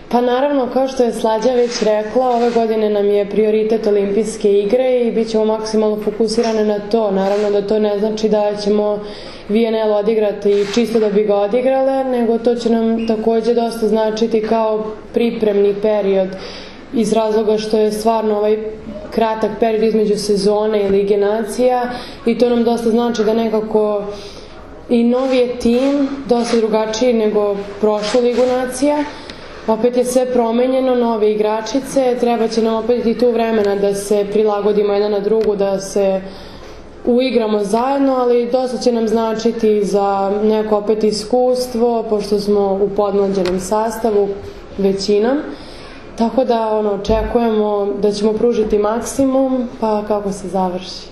Pa naravno, kao što je Slađa već rekla, ove godine nam je prioritet olimpijske igre i bit ćemo maksimalno fokusirane na to. Naravno da to ne znači da ćemo VNL odigrati čisto da bi ga odigrale, nego to će nam takođe dosta značiti kao pripremni period iz razloga što je stvarno ovaj kratak period između sezone i Lige nacija i to nam dosta znači da nekako i novi je tim, dosta drugačiji nego prošlu Ligu nacija. Opet je sve promenjeno, nove igračice, treba će nam opet i tu vremena da se prilagodimo jedna na drugu, da se uigramo zajedno, ali dosta će nam značiti za neko opet iskustvo, pošto smo u podmlađenom sastavu većinom. Tako da očekujemo da ćemo pružiti maksimum, pa kako se završi.